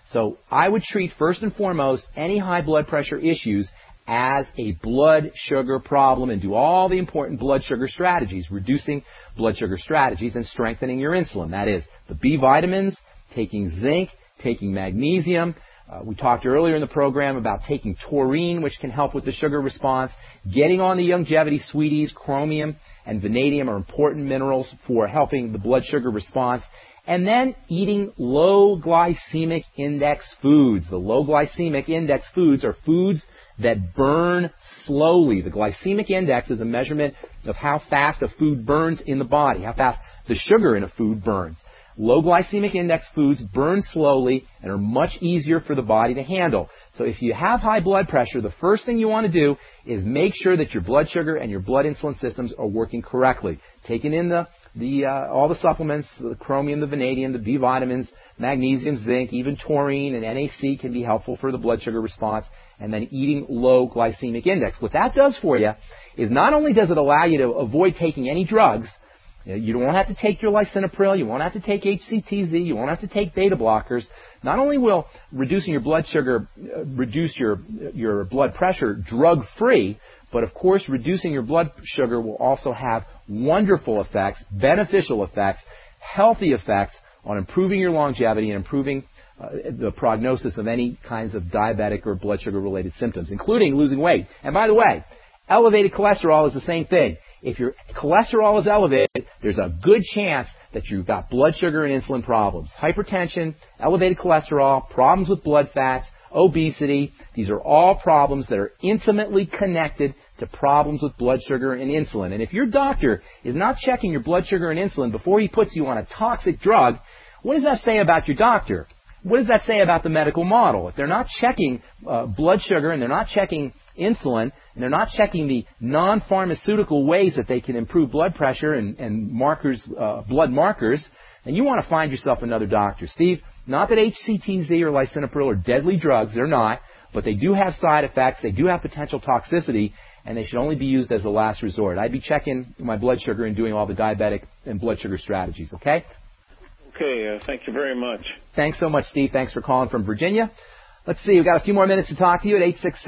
So I would treat first and foremost any high blood pressure issues as a blood sugar problem and do all the important blood sugar strategies, reducing blood sugar strategies and strengthening your insulin. That is, the B vitamins, taking zinc, taking magnesium. We talked earlier in the program about taking taurine, which can help with the sugar response. Getting on the Youngevity Sweeties, chromium and vanadium are important minerals for helping the blood sugar response. And then eating low glycemic index foods. The low glycemic index foods are foods that burn slowly. The glycemic index is a measurement of how fast a food burns in the body, how fast the sugar in a food burns. Low glycemic index foods burn slowly and are much easier for the body to handle. So if you have high blood pressure, the first thing you want to do is make sure that your blood sugar and your blood insulin systems are working correctly. Taking in all the supplements, the chromium, the vanadium, the B vitamins, magnesium, zinc, even taurine and NAC can be helpful for the blood sugar response, and then eating low glycemic index. What that does for you is not only does it allow you to avoid taking any drugs, you won't have to take your lisinopril, you won't have to take HCTZ, you won't have to take beta blockers. Not only will reducing your blood sugar reduce your blood pressure drug-free, but of course reducing your blood sugar will also have wonderful effects, beneficial effects, healthy effects on improving your longevity and improving the prognosis of any kinds of diabetic or blood sugar related symptoms, including losing weight. And by the way, elevated cholesterol is the same thing. If your cholesterol is elevated, there's a good chance that you've got blood sugar and insulin problems. Hypertension, elevated cholesterol, problems with blood fats, obesity, these are all problems that are intimately connected to problems with blood sugar and insulin. And if your doctor is not checking your blood sugar and insulin before he puts you on a toxic drug, what does that say about your doctor? What does that say about the medical model? If they're not checking blood sugar and they're not checking insulin, and they're not checking the non-pharmaceutical ways that they can improve blood pressure and markers, blood markers, then you want to find yourself another doctor. Steve, not that HCTZ or lisinopril are deadly drugs, they're not, but they do have side effects, they do have potential toxicity, and they should only be used as a last resort. I'd be checking my blood sugar and doing all the diabetic and blood sugar strategies, okay? Okay, thank you very much. Thanks so much, Steve. Thanks for calling from Virginia. Let's see, we've got a few more minutes to talk to you at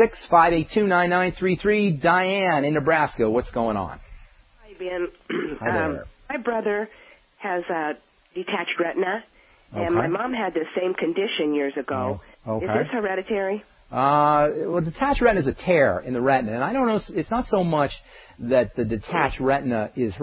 866-582-9933. Diane in Nebraska, what's going on? Hi, Ben. Hi there. My brother has detached retina, and my mom had the same condition years ago. Okay. Is this hereditary? Well, detached retina is a tear in the retina, and I don't know, it's not so much that the detached retina is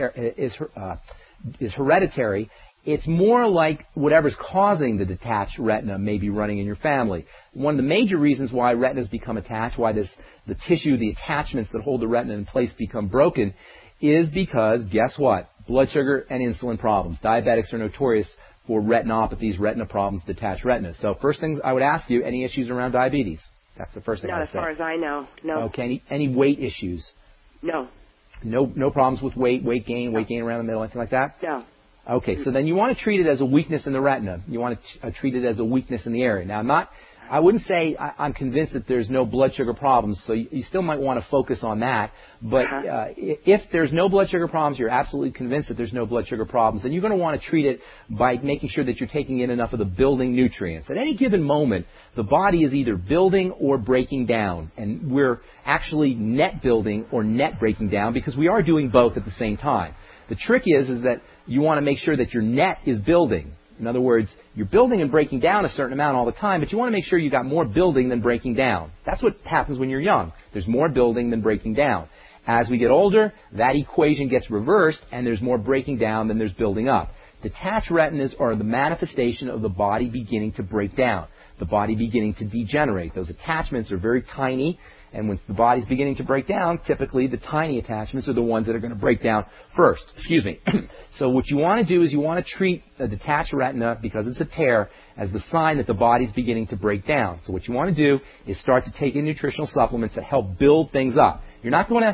hereditary. It's more like whatever's causing the detached retina may be running in your family. One of the major reasons why retinas become attached, why the tissue, the attachments that hold the retina in place become broken, is because, guess what? Blood sugar and insulin problems. Diabetics are notorious for retinopathies, retina problems, detached retinas. So first thing I would ask you, any issues around diabetes? That's the first thing I would say. Not as far as I know, no. Okay, any weight issues? No. No problems with weight gain around the middle, anything like that? No. Okay, so then you want to treat it as a weakness in the retina. You want to treat it as a weakness in the area. Now, I wouldn't say I'm convinced that there's no blood sugar problems, so you still might want to focus on that. But if there's no blood sugar problems, you're absolutely convinced that there's no blood sugar problems, then you're going to want to treat it by making sure that you're taking in enough of the building nutrients. At any given moment, the body is either building or breaking down, and we're actually net building or net breaking down because we are doing both at the same time. The trick is that you want to make sure that your net is building. In other words, you're building and breaking down a certain amount all the time, but you want to make sure you got more building than breaking down. That's what happens when you're young. There's more building than breaking down. As we get older, that equation gets reversed, and there's more breaking down than there's building up. Detached retinas are the manifestation of the body beginning to break down, the body beginning to degenerate. Those attachments are very tiny, and when the body's beginning to break down, typically the tiny attachments are the ones that are going to break down first. So what you want to do is you want to treat a detached retina, because it's a tear, as the sign that the body's beginning to break down. So what you want to do is start to take in nutritional supplements that help build things up. You're not going to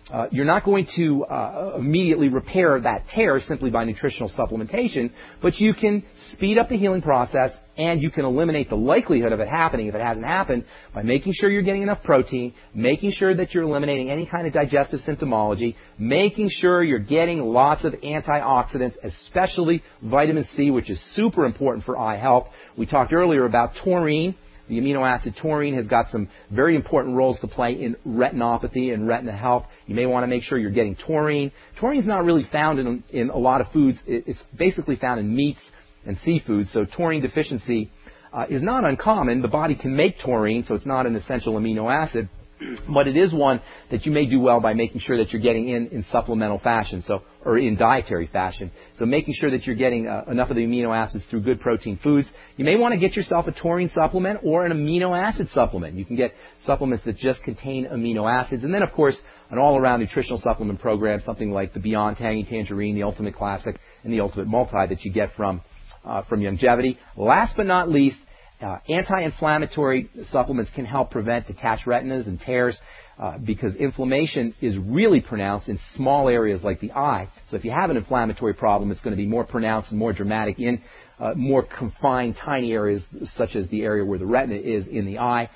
you're not going to immediately repair that tear simply by nutritional supplementation, but you can speed up the healing process and you can eliminate the likelihood of it happening if it hasn't happened by making sure you're getting enough protein, making sure that you're eliminating any kind of digestive symptomology, making sure you're getting lots of antioxidants, especially vitamin C, which is super important for eye health. We talked earlier about taurine. The amino acid taurine has got some very important roles to play in retinopathy and retina health. You may want to make sure you're getting taurine. Taurine is not really found in a lot of foods. It's basically found in meats and seafood, so taurine deficiency is not uncommon. The body can make taurine, so it's not an essential amino acid, but it is one that you may do well by making sure that you're getting in supplemental fashion, or in dietary fashion. So making sure that you're getting enough of the amino acids through good protein foods. You may want to get yourself a taurine supplement or an amino acid supplement. You can get supplements that just contain amino acids. And then, of course, an all-around nutritional supplement program, something like the Beyond Tangy Tangerine, the Ultimate Classic, and the Ultimate Multi that you get from Youngevity. Last but not least, anti-inflammatory supplements can help prevent detached retinas and tears because inflammation is really pronounced in small areas like the eye. So if you have an inflammatory problem, it's going to be more pronounced and more dramatic in more confined, tiny areas such as the area where the retina is in the eye.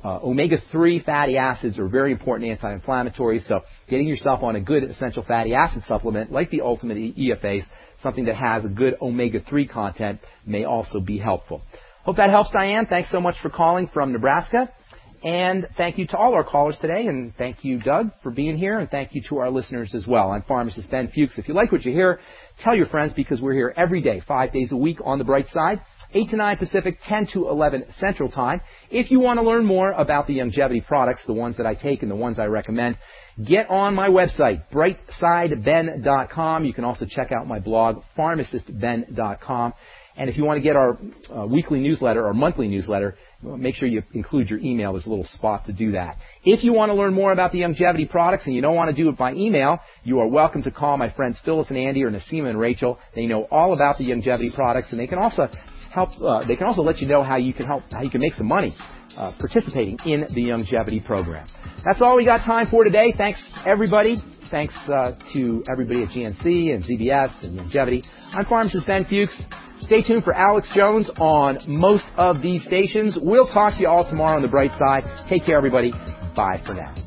Omega-3 fatty acids are very important anti-inflammatories, so getting yourself on a good essential fatty acid supplement like the Ultimate EFAs, something that has a good omega-3 content, may also be helpful. Hope that helps, Diane. Thanks so much for calling from Nebraska. And thank you to all our callers today. And thank you, Doug, for being here. And thank you to our listeners as well. I'm pharmacist Ben Fuchs. If you like what you hear, tell your friends because we're here every day, 5 days a week on the bright side, 8 to 9 Pacific, 10 to 11 Central Time. If you want to learn more about the Youngevity products, the ones that I take and the ones I recommend, get on my website, brightsideben.com. You can also check out my blog, pharmacistben.com. And if you want to get our weekly newsletter or monthly newsletter, make sure you include your email. There's a little spot to do that. If you want to learn more about the Youngevity products and you don't want to do it by email, you are welcome to call my friends Phyllis and Andy or Nasima and Rachel. They know all about the Youngevity products, and they can also help. They can also let you know how you can make some money participating in the Youngevity program. That's all we got time for today. Thanks, everybody. Thanks to everybody at GNC and ZBS and Youngevity. I'm pharmacist Ben Fuchs. Stay tuned for Alex Jones on most of these stations. We'll talk to you all tomorrow on the bright side. Take care, everybody. Bye for now.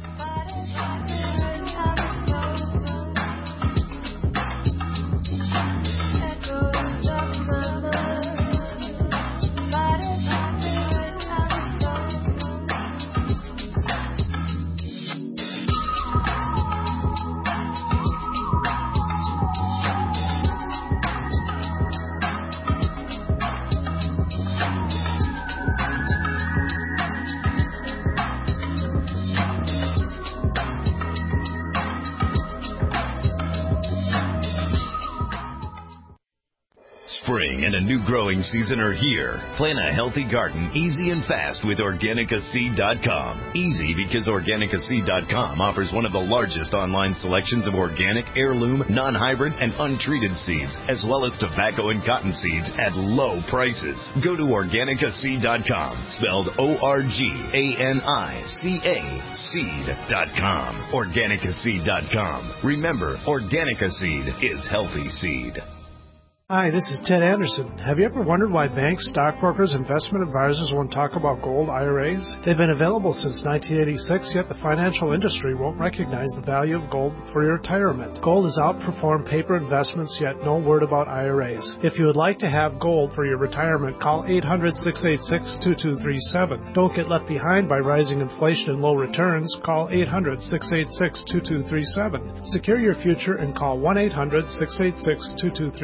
Spring and a new growing season are here. Plan a healthy garden easy and fast with OrganicaSeed.com. Easy because OrganicaSeed.com offers one of the largest online selections of organic, heirloom, non-hybrid, and untreated seeds, as well as tobacco and cotton seeds at low prices. Go to OrganicaSeed.com, spelled OrganiCA seed.com. OrganicaSeed.com. Remember, Organica Seed is healthy seed. Hi, this is Ted Anderson. Have you ever wondered why banks, stockbrokers, investment advisors won't talk about gold IRAs? They've been available since 1986, yet the financial industry won't recognize the value of gold for your retirement. Gold has outperformed paper investments, yet no word about IRAs. If you would like to have gold for your retirement, call 800-686-2237. Don't get left behind by rising inflation and low returns. Call 800-686-2237. Secure your future and call 1-800-686-2237.